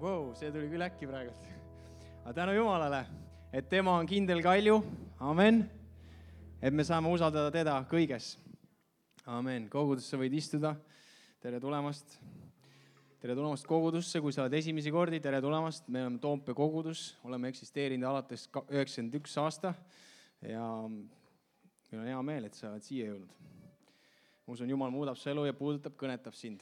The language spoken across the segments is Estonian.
Wow, see tuli küll äkki praegult. Aga tänu Jumalale, et tema on kindel kalju. Amen. Et me saame usaldada teda kõiges. Amen. Kogudusse võid istuda. Tere tulemast. Tere tulemast kogudusse, kui sa oled esimesi kordi. Tere tulemast. Me oleme Toompea kogudus. Oleme eksisteerinud alates 91 aasta. Ja meil on hea meel, et sa oled siia jõudnud. Ma usun, Jumal muudab su elu ja puudutab, kõnetab sind.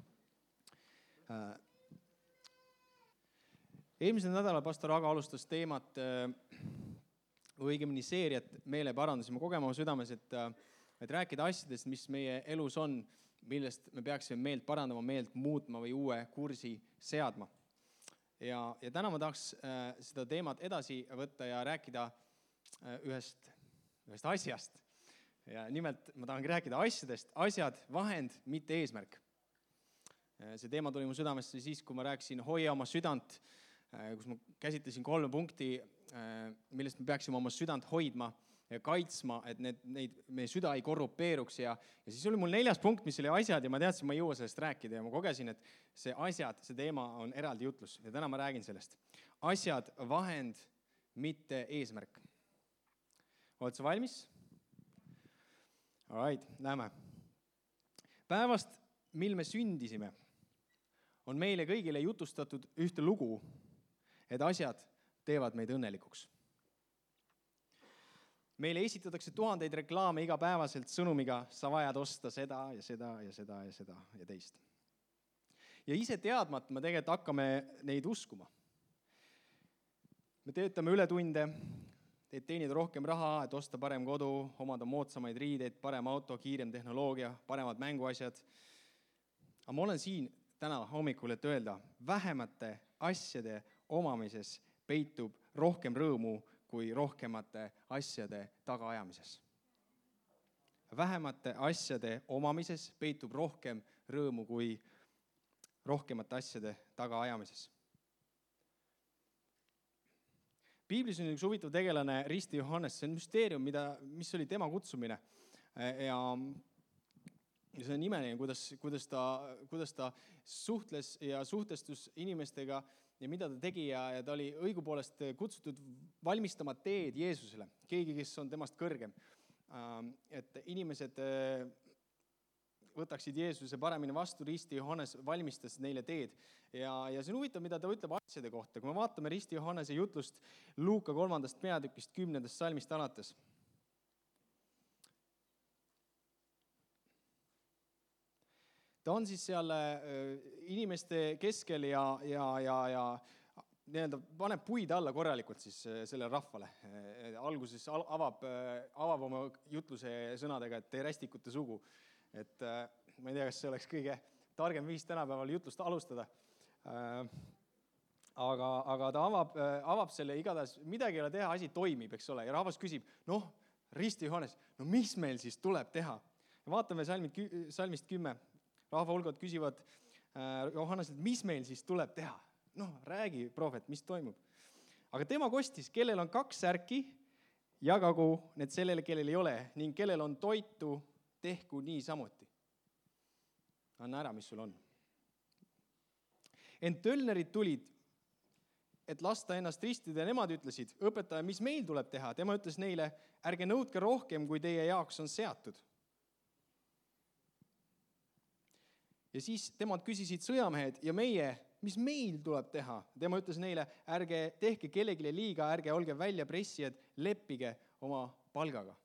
Eelmisel nädalal pastor Aga alustas teemat, õigemini seeriat meeleparandus. Ma kogema südames, et rääkida asjadest, mis meie elus on, millest me peaksime meelt parandama, meelt muutma või uue kursi seadma. Ja täna ma tahaks seda teemat edasi võtta ja rääkida ühest asjast. Ja nimelt ma tahan rääkida asjadest, asjad, vahend, mitte eesmärk. See teema tuli mu südamesse siis, kui ma rääkisin Hoia oma südant, kus ma käsitlesin 3 punkti, millest me peaksime oma südant hoidma ja kaitsma, et meie süda ei korrupeeruks. Ja siis oli mul 4. punkt, mis oli asjad, ja ma teadsin, ma ei jõua sellest rääkida. Ja ma kogesin, et see asjad, see teema on eraldi jutlus. Ja täna ma räägin sellest. Asjad, vahend, mitte eesmärk. Oled sa valmis? Alright, lähme. Päevast, mil me sündisime, on meile kõigile jutustatud ühte lugu, et asjad teevad meid õnnelikuks. Meile esitatakse 1000 reklaame igapäevaselt sõnumiga, sa vajad osta seda ja seda ja seda ja seda ja teist. Ja ise teadmat me tegelikult hakkame neid uskuma. Me töötame ületunde, et teenida rohkem raha, et osta parem kodu, omada moodsamaid riideid, parem auto, kiirem tehnoloogia, paremad mänguasjad. Aga ma olen siin täna hommikul, et öelda, vähemate asjade omamises peitub rohkem rõõmu kui rohkemate asjade tagaajamises. Vähemate asjade omamises peitub rohkem rõõmu kui rohkemate asjade tagaajamises. Piiblis on üks huvitav tegelane, Risti Johannes, see on müsteerium, mis oli tema kutsumine. Ja see on imeline, kuidas ta suhtles ja suhtestus inimestega ja mida ta tegi, ja ta oli õigupoolest kutsutud valmistama teed Jeesusele, keegi, kes on temast kõrgem. Et inimesed võtaksid Jeesuse paremini vastu, Risti Johannes valmistas neile teed. Ja see on huvitav, mida ta ütleb asjade kohta. Kui me vaatame Risti Johannese jutlust Luuka 3. peatükist 10. salmist alates. Ta on siis seal inimeste keskel ja paneb puid alla korralikult siis selle rahvale. Alguses avab oma jutluse sõnadega, et te rästikute sugu. Et ma ei tea, kas see oleks kõige targem viis tänapäeval jutlust alustada. Aga ta avab selle igatahes, midagi ei ole teha, asi toimib, eks ole. Ja rahvas küsib, Risti Johannes, mis meil siis tuleb teha? Ja vaatame salmist 10. Rahva hulgad küsivad Johanneselt, mis meil siis tuleb teha? Räägi, prohvet, mis toimub? Aga tema kostis, kellel on 2 särki, jagagu need sellele, kellel ei ole, ning kellel on toitu, tehku nii samuti. Anna ära, mis sul on. Ent tölnerid tulid, et lasta ennast ristida, ja nemad ütlesid, õpetaja, mis meil tuleb teha? Tema ütles neile, ärge nõudke rohkem, kui teie jaoks on seatud. Ja siis temad küsisid sõjamehed, ja meie, mis meil tuleb teha? Tema ütles neile, ärge tehke kellegile liiga, ärge olge välja pressijad, leppige oma palgaga.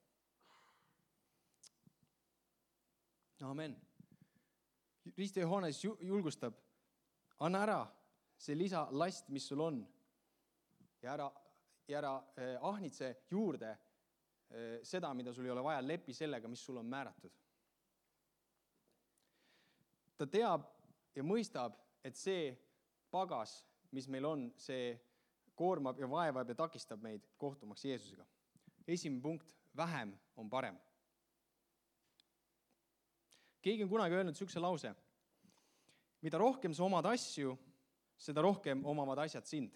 Amen. Risti Johannes julgustab, anna ära see lisalast, mis sul on, ja ära ahnitse juurde seda, mida sul ei ole vaja, lepi sellega, mis sul on määratud. Ta teab ja mõistab, et see pagas, mis meil on, see koormab ja vaevab ja takistab meid kohtumaks Jeesusega. Esimene punkt, vähem on parem. Keegi on kunagi öelnud sihukese lause, mida rohkem sa omad asju, seda rohkem omavad asjad sind.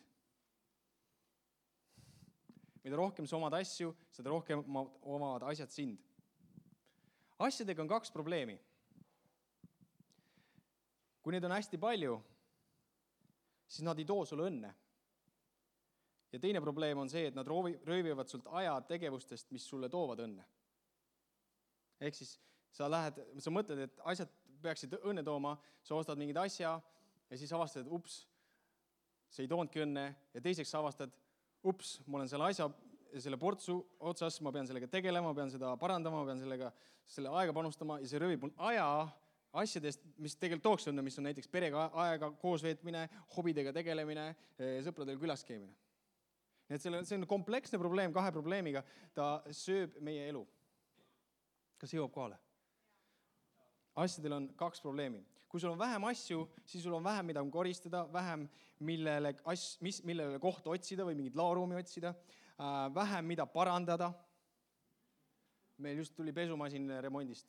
Mida rohkem sa omad asju, seda rohkem omavad asjad sind. Asjadega on 2 probleemi. Kui neid on hästi palju, siis nad ei too sulle õnne. Ja teine probleem on see, et nad röövivad sult aja tegevustest, mis sulle toovad õnne. Ehk siis sa mõtled, et asjad peaksid õnne tooma, sa ostad mingid asja ja siis avastad, et ups, see ei toonudki õnne. Ja teiseks sa avastad, ups, ma olen selle portsu otsas, ma pean sellega tegelema, ma pean seda parandama, ma pean selle aega panustama ja see röövib mul aja asjadest, mis tegelikult tooks õnne, mis on näiteks perega aega koos veetmine, hobidega tegelemine, sõpradel külas käimine. Nii et see on kompleksne probleem 2 probleemiga, ta sööb meie elu. Kas jõuab kohale? Asjadel on 2 probleemi. Kui sul on vähem asju, siis sul on vähem, mida koristada, vähem, millele kohta otsida või mingit laoruumi otsida, vähem, mida parandada. Meil just tuli pesumasin remondist.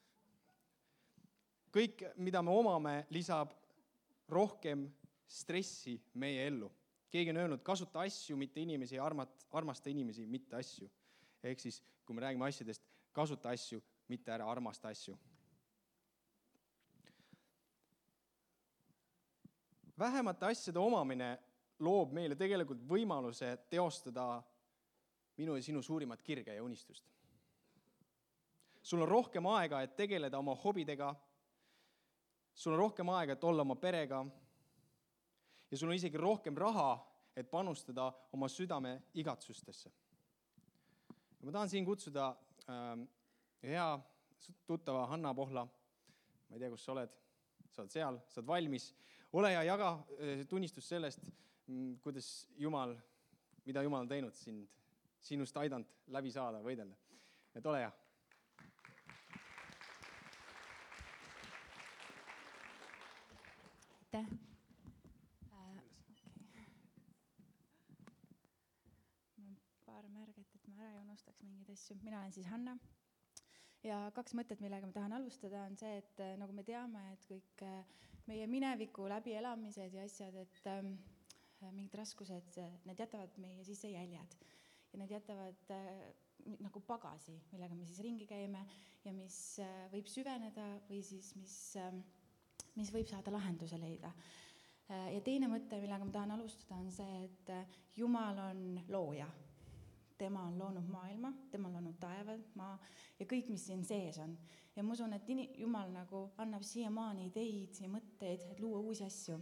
Kõik, mida me omame, lisab rohkem stressi meie ellu. Keegi on öelnud, kasuta asju, mitte inimesi, armasta inimesi, mitte asju. Ehk siis, kui me räägime asjadest, kasuta asju, mitte ära armasta asju. Vähemate asjade omamine loob meile tegelikult võimaluse teostada minu ja sinu suurimat kirge ja unistust. Sul on rohkem aega, et tegeleda oma hobidega, sul on rohkem aega, et olla oma perega ja sul on isegi rohkem raha, et panustada oma südame igatsustesse. Ja ma tahan siin kutsuda hea tuttava Hanna Pohla. Ma ei tea, kus sa oled. Sa oled seal, sa oled valmis. Ole ja jaga tunnistus sellest, mida Jumal on teinud sinust aidanud läbi saada, võidelda. Et ole hea. Aitäh. Paar märget, et ma ära ei unustaks mingeid asju. Mina olen siis Hanna. Ja 2 mõtted, millega ma tahan alustada, on see, et nagu me teame, et kõik meie mineviku läbielamised ja asjad, et mingid raskused, need jätavad meie sisse jäljed. Ja need jätavad nagu pagasi, millega me siis ringi käime ja mis võib süveneda või siis mis võib saada lahenduse leida. Ja teine mõte, millega ma tahan alustada, on see, et Jumal on looja. Tema on loonud maailma, tema on loonud taevad, maa ja kõik, mis siin sees on. Ja ma usun, et Jumal nagu annab siiamaani ideid ja mõtteid, et luua uusi asju.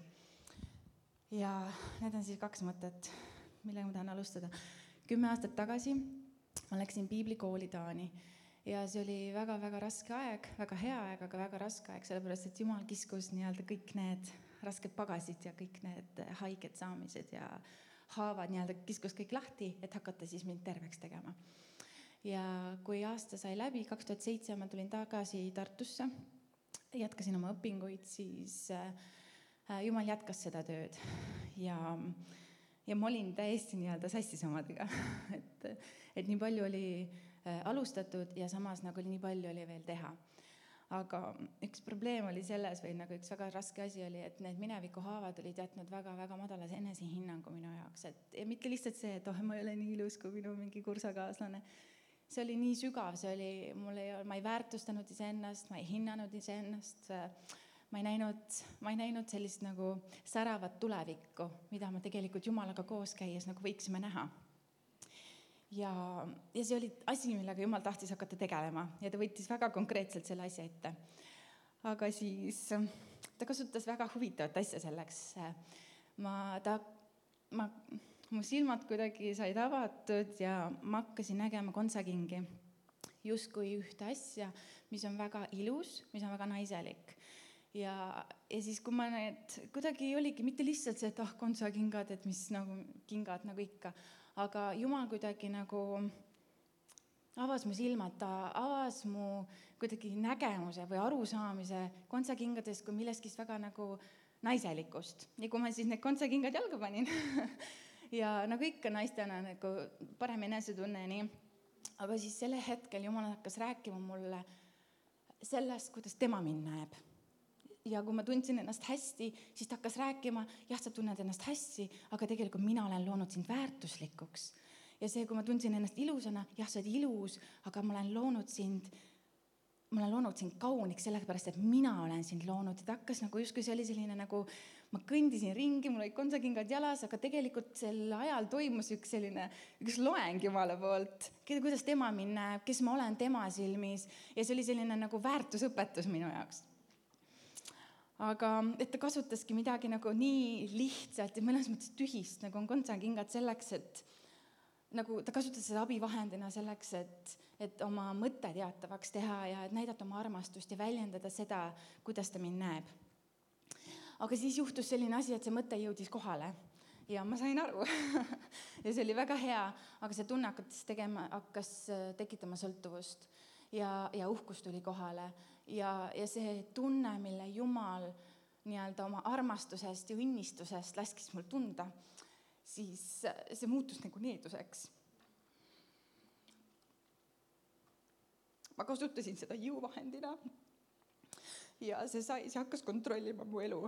Ja need on siis 2 mõtet, millega ma tahan alustada. 10 aastat tagasi ma läksin piiblikooli Taani ja see oli väga-väga raske aeg, väga hea aeg, aga väga raske aeg, sellepärast, et Jumal kiskus nii-öelda kõik need rasked pagasid ja kõik need haiged saamised ja haavad nii-öelda kiskus kõik lahti, et hakata siis mind terveks tegema. Ja kui aasta sai läbi, 2007 ma tulin tagasi Tartusse, jätkasin oma õpinguid, siis Jumal jätkas seda tööd. Ja ma olin täiesti nii-öelda sassis omadega, et nii palju oli alustatud ja samas nagu nii palju oli veel teha. Aga üks probleem oli selles või nagu üks väga raske asi oli, et need mineviku haavad olid jätnud väga-väga madala enesehinnangu minu jaoks. Ja mitte lihtsalt see, et ma ei ole nii ilus kui minu mingi kursakaaslane. See oli nii sügav, ma ei väärtustanud iseennast, ma ei hinnanud iseennast, ma ei näinud sellist nagu säravat tulevikku, mida me tegelikult Jumalaga koos käies nagu võiksime näha. Ja see oli asi, millega Jumal tahtis hakata tegelema ja ta võttis väga konkreetselt selle asja ette. Aga siis ta kasutas väga huvitavat asja selleks. Mu silmad kuidagi said avatud ja ma hakkasin nägema kontsakingi justkui ühte asja, mis on väga ilus, mis on väga naiselik. Ja siis, kui ma kuidagi oligi mitte lihtsalt see, et kontsakingad, et mis nagu kingad nagu ikka, aga Jumal kuidagi nagu avas mu silmad, ta avas mu kuidagi nägemuse või arusaamise kontsakingadest kui millestki väga nagu naiselikust. Ja kui ma siis need kontsakingad jalga panin ja nagu ikka naistena nagu parem enesetunne nii, aga siis selle hetkel Jumal hakkas rääkima mulle sellest, kuidas tema mind näeb. Ja kui ma tundsin ennast hästi, siis ta hakkas rääkima, jah, sa tunned ennast hästi, aga tegelikult mina olen loonud sind väärtuslikuks. Ja see, kui ma tundsin ennast ilusana, jah, sa oled ilus, aga ma olen loonud sind ma olen loonud sind kauniks sellepärast, et mina olen sind loonud. Ja ta hakkas nagu justkui see oli selline nagu, ma kõndisin ringi, mul olid kontsakingad jalas, aga tegelikult sel ajal toimus üks loeng Jumala poolt, kuidas tema mind näeb, kes ma olen tema silmis ja see oli selline nagu väärtusõpetus minu jaoks. Aga et ta kasutaski midagi nagu nii lihtsalt ja mõnes mõttes tühist, nagu on kontsakingad selleks, et nagu ta kasutas seda abivahendina selleks, et oma mõtte teatavaks teha ja et näidata oma armastust ja väljendada seda, kuidas ta mind näeb. Aga siis juhtus selline asi, et see mõte jõudis kohale ja ma sain aru ja see oli väga hea, aga see tunne hakkas tekitama sõltuvust ja uhkus tuli kohale ja see tunne, mille Jumal nii-öelda oma armastusest ja õnnistusest laskis mul tunda, siis see muutus nagu needuseks. Ma kasutasin seda jõuvahendina ja see hakkas kontrollima mu elu.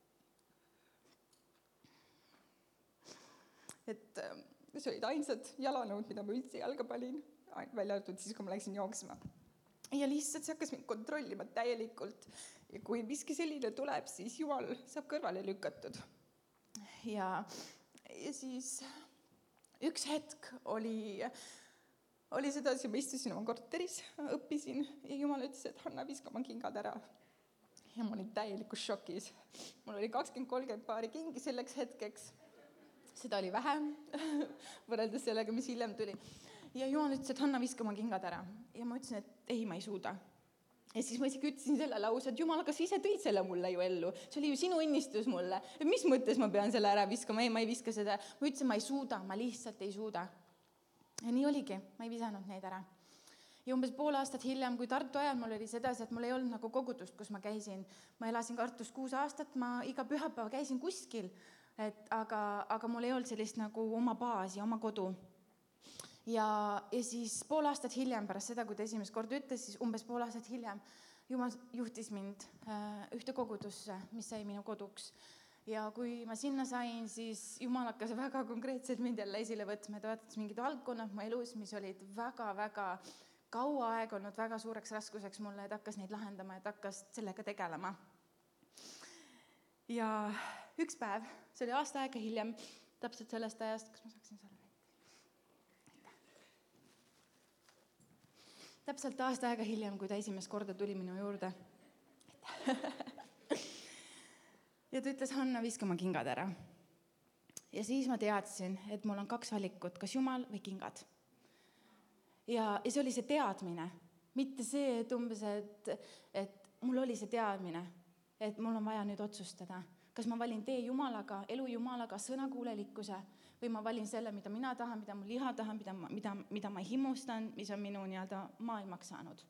Et see olid ainsad jalanõud, mida ma üldse jalga panin, välja arvatud siis, kui ma läksin jooksma. Ja lihtsalt see hakkas mind kontrollima täielikult. Ja kui miski selline tuleb, siis Jumal saab kõrvale lükatud. Ja siis üks hetk oli sedasi, ma istusin oma korteris, õppisin ja Jumal ütles, et Hanna, viska oma kingad ära. Ja ma olin täielikus šokis. Mul oli 20-30 paari kingi selleks hetkeks. Seda oli vähem võrreldes sellega, mis hiljem tuli. Ja Jumal ütles, et Hanna, viska oma kingad ära. Ja ma ütlesin, et ei, ma ei suuda. Ja siis ma isegi ütlesin selle lause, et Jumal, aga sa ise tõid selle mulle ju ellu. See oli ju sinu õnnistus mulle. Ja mis mõttes ma pean selle ära viskama? Ei, ma ei viska seda. Ma ütlesin, ma ei suuda, ma lihtsalt ei suuda. Ja nii oligi, ma ei visanud neid ära. Ja umbes pool aastat hiljem, kui Tartu ajal mul oli sedasi, et mul ei olnud nagu kogudust, kus ma käisin. Ma elasin Tartus 6 aastat, ma iga pühapäeva käisin kuskil, aga mul ei olnud sellist nagu oma baasi, oma kodu. Ja siis pool aastat hiljem pärast seda, kui ta esimest korda ütles, siis umbes pool aastat hiljem Jumal juhtis mind ühte kogudusse, mis sai minu koduks. Ja kui ma sinna sain, siis Jumal hakkas väga konkreetselt mind jälle esile võtma ja toetas mingid valdkonnad mu elus, mis olid väga-väga kaua aeg olnud väga suureks raskuseks mulle, et hakkas neid lahendama, et hakkas sellega tegelema. Ja üks päev, see oli aasta aega hiljem, täpselt sellest ajast, kas ma saaksin selle täpselt aasta aega hiljem, kui ta esimest korda tuli minu juurde. Ja ta ütles, Hanna, viska oma kingad ära. Ja siis ma teadsin, et mul on 2 valikut, kas Jumal või kingad. Ja see oli see teadmine, mitte see, et umbes, et mul oli see teadmine, et mul on vaja nüüd otsustada. Kas ma valin tee Jumalaga, elu Jumalaga, sõnakuulelikkuse või ma valin selle, mida mina tahan, mida mu liha tahan, mida ma himustan, mis on minu nii-öelda maailmaks saanud.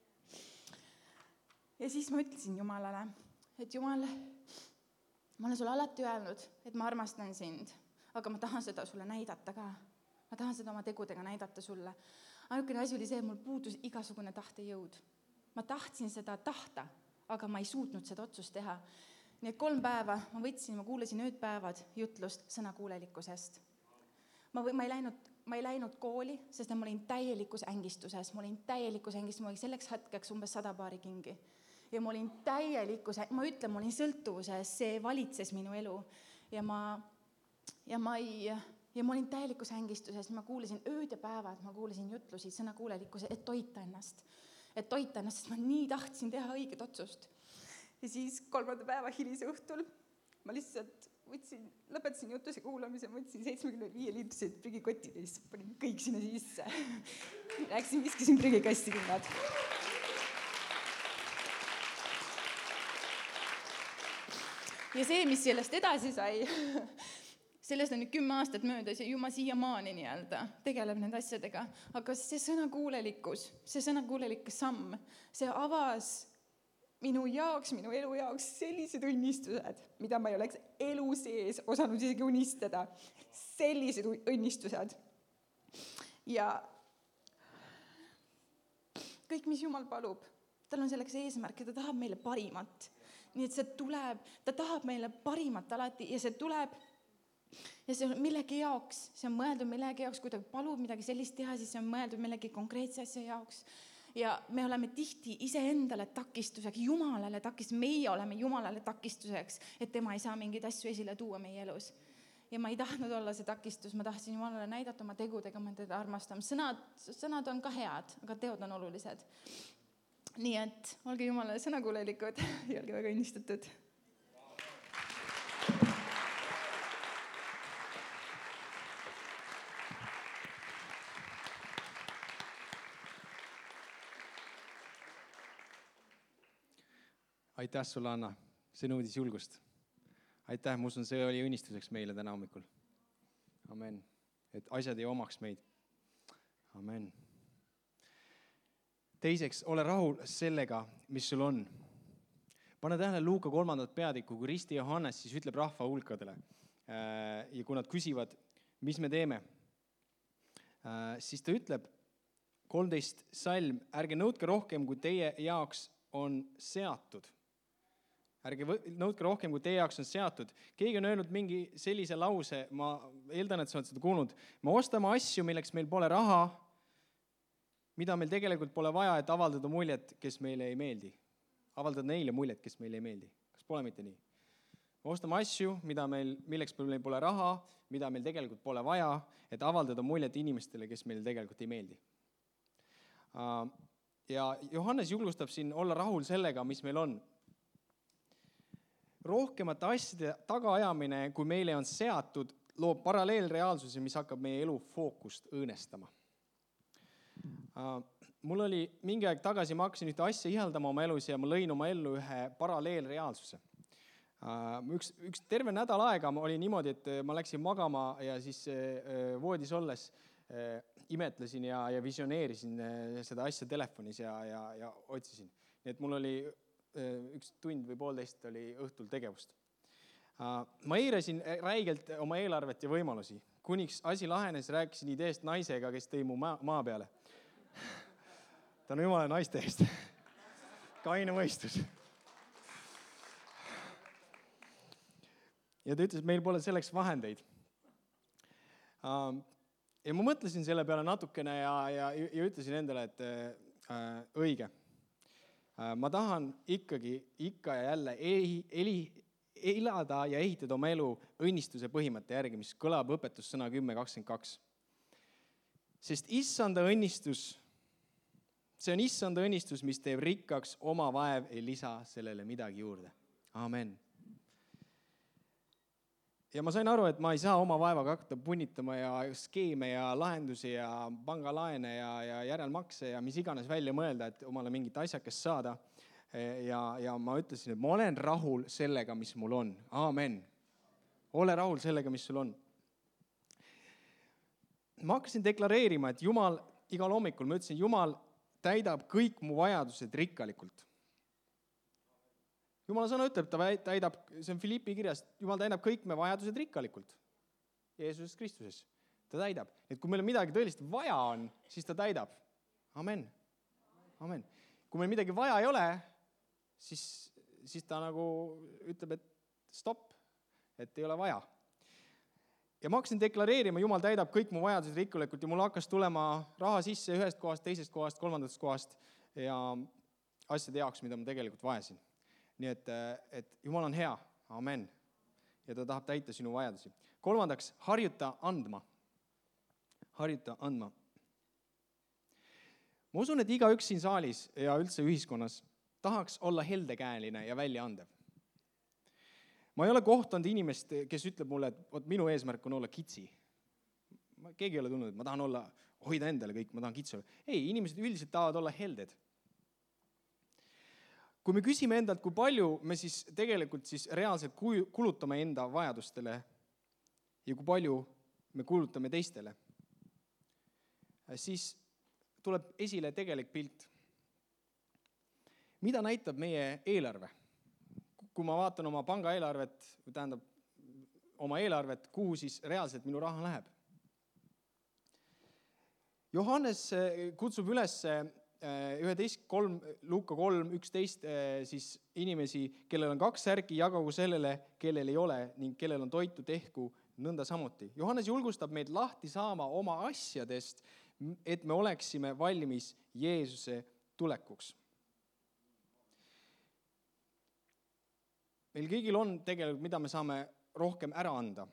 Ja siis ma ütlesin Jumalale, et Jumal, ma olen sulle alati öelnud, et ma armastan sind, aga ma tahan seda sulle näidata ka. Ma tahan seda oma tegudega näidata sulle. Ainukene asi oli see, et mul puudus igasugune tahtejõud. Ma tahtsin seda tahta, aga ma ei suutnud seda otsust teha. Nii et 3 päeva ma kuulasin öödpäevad jutlust sõnakuulelikkusest. Ma ei läinud kooli, sest ma olin täielikus ängistuses. Ma olin selleks hetkeks umbes 100 paari kingi. Ja ma olin ma olin sõltuvuses, see valitses minu elu. Ja ma olin täielikus ängistuses, ma kuulasin ööd ja päevad, ma kuulasin jutlusi sõnakuulelikkuse, et toita ennast, sest ma nii tahtsin teha õiget otsust. Ja siis 3. päeva hilise õhtul ma lihtsalt lõpetasin jutuse kuulamise, võtsin 75 liitrised prügikotid ja siis panin kõik sinna sisse. Läksin, viskasin prügikasti kingad. Ja see, mis sellest edasi sai, sellest on nüüd 10 aastat möödas ja ju ma siiamaani nii-öelda tegeleb nende asjadega. Aga see sõnakuulelikkus samm, see avas minu elu jaoks sellised õnnistused, mida ma ei oleks elu sees osanud isegi unistada. Sellised õnnistused. Ja kõik, mis Jumal palub, tal on selleks eesmärk ja ta tahab meile parimat. Nii et see tuleb, ta tahab meile parimat alati ja see tuleb ja see on millegi jaoks, see on mõeldud millegi jaoks, kui ta palub midagi sellist teha, siis see on mõeldud millegi konkreetse asja jaoks. ja me oleme tihti iseendale takistuseks, Jumalale takistuseks, meie oleme Jumalale takistuseks, et tema ei saa mingeid asju esile tuua meie elus. Ja ma ei tahtnud olla see takistus, ma tahtsin Jumalale näidata oma tegudega, ma teda armastan. Sõnad on ka head, aga teod on olulised. Nii et olge Jumalale sõnakuulelikud ja olge väga õnnistatud. Aitäh sulle, Anna. See nõudis julgust. Aitäh, ma usun, see oli õnnistuseks meile täna hommikul. Amen. Et asjad ei omaks meid. Amen. Teiseks, ole rahul sellega, mis sul on. Pane tähele Luuka 3. peatükku, kui Risti Johannes siis ütleb rahva hulkadele. Ja kui nad küsivad, mis me teeme, siis ta ütleb 13 salm, ärge nõudke rohkem, kui teie jaoks on seatud. Ärge nõudke rohkem, kui teie jaoks on seatud. Keegi on öelnud mingi sellise lause, ma eeldan, et sa oled seda kuulnud. Me ostame asju, milleks meil pole raha, mida meil tegelikult pole vaja, et avaldada muljet, kes meile ei meeldi. Avaldada neile muljet, kes meile ei meeldi. Kas pole mitte nii? Me ostame asju, milleks meil pole raha, mida meil tegelikult pole vaja, et avaldada muljet inimestele, kes meile tegelikult ei meeldi. Ja Johannes julgustab siin olla rahul sellega, mis meil on. Rohkemate asjade tagaajamine, kui meile on seatud, loob paralleelreaalsuse, mis hakkab meie elu fookust õõnestama. Mul oli mingi aeg tagasi, ma hakkasin ühte asja ihaldama oma elus ja ma lõin oma ellu ühe paralleelreaalsuse. Üks terve nädal aega oli niimoodi, et ma läksin magama ja siis voodis olles imetlesin ja visioneerisin seda asja telefonis ja otsisin. Nii et mul oli 1 tund või 1,5 oli õhtul tegevust. Ma eirasin räigelt oma eelarvet ja võimalusi. Kuniks asi lahenes, rääkisin ideest naisega, kes tõi mu maa peale. Tänu Jumala naiste eest. Kaine mõistus. Ja ta ütles, meil pole selleks vahendeid. Ja ma mõtlesin selle peale natukene ja ütlesin endale, et õige. Ma tahan ikkagi ikka ja jälle elada ja ehitada oma elu õnnistuse põhimõtte järgi, mis kõlab õpetussõna 10.22. Sest issanda õnnistus, see on issanda õnnistus, mis teeb rikkaks, oma vaev ei lisa sellele midagi juurde. Amen. Ja ma sain aru, et ma ei saa oma vaevaga hakata punnitama ja skeeme ja lahendusi ja pangalaene ja järelmakse ja mis iganes välja mõelda, et omale mingit asjakest saada. Ja ma ütlesin, et ma olen rahul sellega, mis mul on. Amen. Ole rahul sellega, mis sul on. Ma hakkasin deklareerima, et Jumal igal hommikul, ma ütlesin, Jumal täidab kõik mu vajadused rikkalikult. Jumala sõna ütleb, ta täidab, see on Filippi kirjas, Jumal täidab kõik me vajadused rikkalikult. Jeesuses Kristuses. Ta täidab. Et kui meil midagi tõeliselt vaja on, siis ta täidab. Amen. Amen. Kui meil midagi vaja ei ole, siis ta nagu ütleb, et stopp, et ei ole vaja. Ja ma hakkasin deklareerima, Jumal täidab kõik mu vajadused rikkalikult ja mul hakkas tulema raha sisse ühest kohast, teisest kohast, kolmandast kohast ja asjade jaoks, mida ma tegelikult vajasin. Nii et Jumal on hea, amen, ja ta tahab täita sinu vajadusi. 3. harjuta andma. Harjuta andma. Ma usun, et igaüks siin saalis ja üldse ühiskonnas tahaks olla heldekäeline ja väljaandev. Ma ei ole kohtanud inimest, kes ütleb mulle, et minu eesmärk on olla kitsi. Keegi ei ole tulnud, et ma tahan hoida endale kõik, ma tahan kitsi olla. Ei, inimesed üldiselt tahavad olla helded. Kui me küsime endalt, kui palju me siis tegelikult siis reaalselt kulutame enda vajadustele ja kui palju me kulutame teistele, siis tuleb esile tegelik pilt. Mida näitab meie eelarve? Kui ma vaatan oma panga eelarvet, tähendab oma eelarvet, kuhu siis reaalselt minu raha läheb. Johannes kutsub üles Luuka 3.11 siis inimesi, kellel on 2 särki, jagagu sellele, kellel ei ole ning kellel on toitu tehku nõnda samuti. Johannes julgustab meid lahti saama oma asjadest, et me oleksime valmis Jeesuse tulekuks. Meil kõigil on tegelikult, mida me saame rohkem ära anda.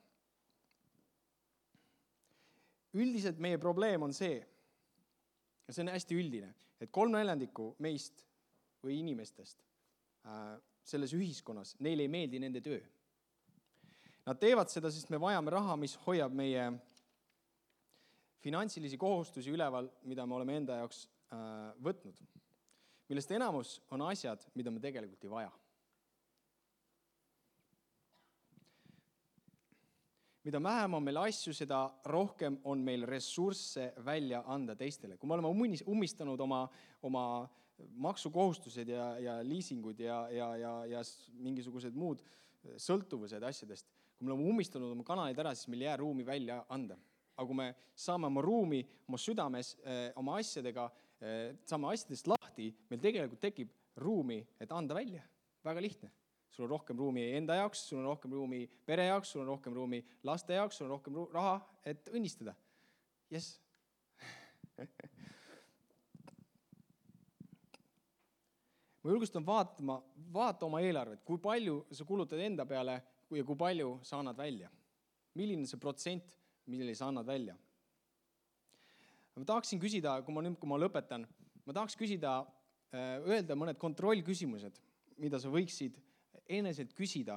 Üldiselt meie probleem on see, ja see on hästi üldine, et 3/4 meist või inimestest selles ühiskonnas, neile ei meeldi nende töö. Nad teevad seda, sest me vajame raha, mis hoiab meie finantsilisi kohustusi üleval, mida me oleme enda jaoks võtnud, millest enamus on asjad, mida me tegelikult ei vaja. Mida vähem on meil asju, seda rohkem on meil ressursse välja anda teistele. Kui me oleme ummistanud oma maksukohustused ja liisingud ja mingisugused muud sõltuvused asjadest, kui me oleme ummistanud oma kanalid ära, siis meil jää ruumi välja anda. Aga kui me saame oma ruumi, oma südames, oma asjadega, saame asjadest lahti, meil tegelikult tekib ruumi, et anda välja. Väga lihtne. Sul on rohkem ruumi enda jaoks, sul on rohkem ruumi pere jaoks, sul on rohkem ruumi laste jaoks, sul on rohkem raha, et õnnistada. Yes. Ma julgustan vaata oma eelarvet, kui palju sa kulutad enda peale ja kui palju sa annad välja. Milline see protsent, mille sa annad välja. Ma tahaksin küsida, kui ma lõpetan, öelda mõned kontrollküsimused, mida sa võiksid eneselt küsida.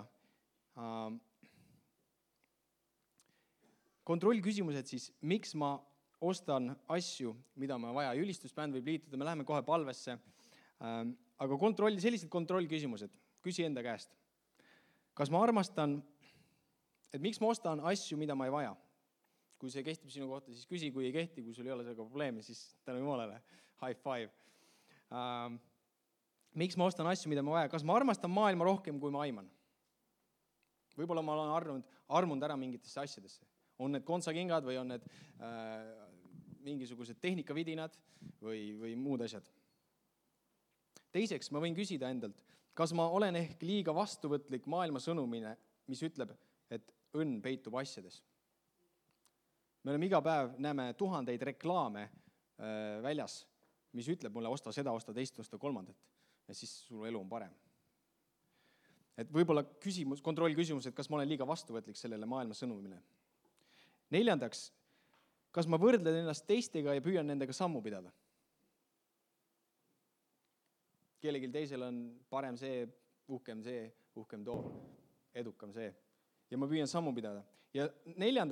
Kontrollküsimused siis, miks ma ostan asju, mida ma vaja. Ülistusbänd võib liituda, me läheme kohe palvesse. Aga sellised kontrollküsimused, küsi enda käest. Kas ma armastan, et miks ma ostan asju, mida ma ei vaja? Kui see kehtib sinu kohta, siis küsi, kui ei kehti, kui sul ei ole sellega probleemi, siis tänu Jumalale, high five. Miks ma ostan asju, mida ma vaja? Kas ma armastan maailma rohkem, kui ma aiman? Võib-olla ma olen armunud ära mingitesse asjadesse. On need kontsakingad või on need mingisugused tehnikavidinad või muud asjad. Teiseks, ma võin küsida endalt, kas ma olen ehk liiga vastuvõtlik maailma sõnumine, mis ütleb, et õnn peitub asjades. Me oleme iga päev, näeme tuhandeid reklaame väljas, mis ütleb mulle, osta seda, osta teist, osta kolmandat. Ja siis sul elu on parem. Et võib-olla kontrollküsimus, et kas ma olen liiga vastuvõtlik sellele maailma sõnumile. 4. Kas ma võrdlen ennast teistega ja püüan nendega sammu pidada? Kellelgi teisel on parem see, uhkem too, edukam see. Ja ma püüan sammu pidada. Ja 4.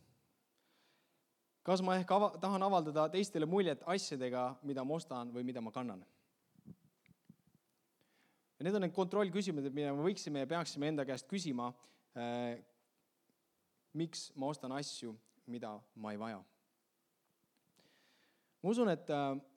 Kas ma ehk tahan avaldada teistele muljet asjadega, mida ma ostan või mida ma kannan? Ja need on need kontrollküsimused, mida me võiksime ja peaksime enda käest küsima, miks ma ostan asju, mida ma ei vaja. Ma usun, et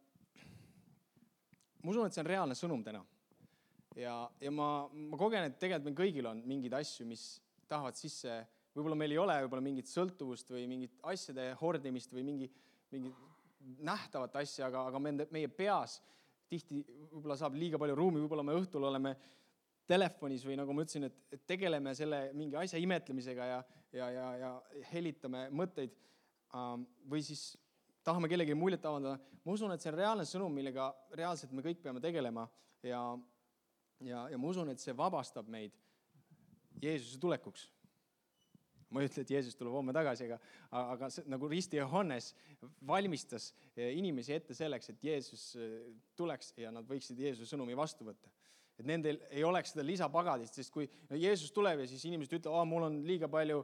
see on reaalne sõnum täna. Ja ma kogen, et tegelikult meil kõigil on mingid asju, mis tahavad sisse, võib-olla meil ei ole võib-olla mingit sõltuvust või mingit asjade hordimist või mingi nähtavat asja, aga meie peas tihti võib-olla saab liiga palju ruumi, võib-olla me õhtul oleme telefonis või nagu ma ütlesin, et tegeleme selle mingi asja imetlemisega ja helitame mõtteid või siis tahame kellegi muljet avaldada. Ma usun, et see on reaalne sõnum, millega reaalselt me kõik peame tegelema ja ma usun, et see vabastab meid Jeesuse tulekuks. Ma ei ütle, et Jeesus tuleb homme tagasi, aga nagu risti Johannes valmistas inimesi ette selleks, et Jeesus tuleks ja nad võiksid Jeesuse sõnumi vastu võtta. Et nendel ei oleks seda lisapagadist, sest kui Jeesus tuleb ja siis inimesed ütlevad, mul on liiga palju,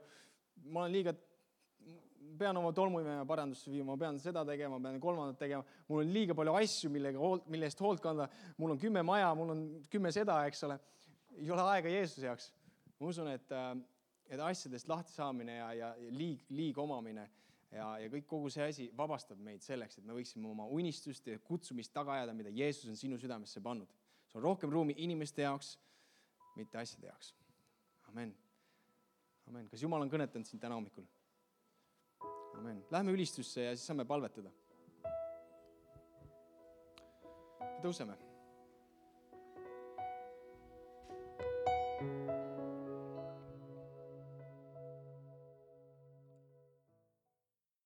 pean oma tolmuimeja parandusse viima, ma pean seda tegema, pean kolmandat tegema, mul on liiga palju asju, mille eest hoolt kanda, mul on 10 maja, mul on 10 seda, eks ole. Ei ole aega Jeesuse jaoks. Ma usun, et asjadest lahti saamine ja liig omamine ja kogu see asi vabastab meid selleks, et me võiksime oma unistust ja kutsumist taga ajada, mida Jeesus on sinu südamesse pannud. See on rohkem ruumi inimeste jaoks, mitte asjade jaoks. Amen. Amen. Kas Jumal on kõnetanud sind täna hommikul? Amen. Lähme ülistusse ja siis saame palvetada. Tõuseme.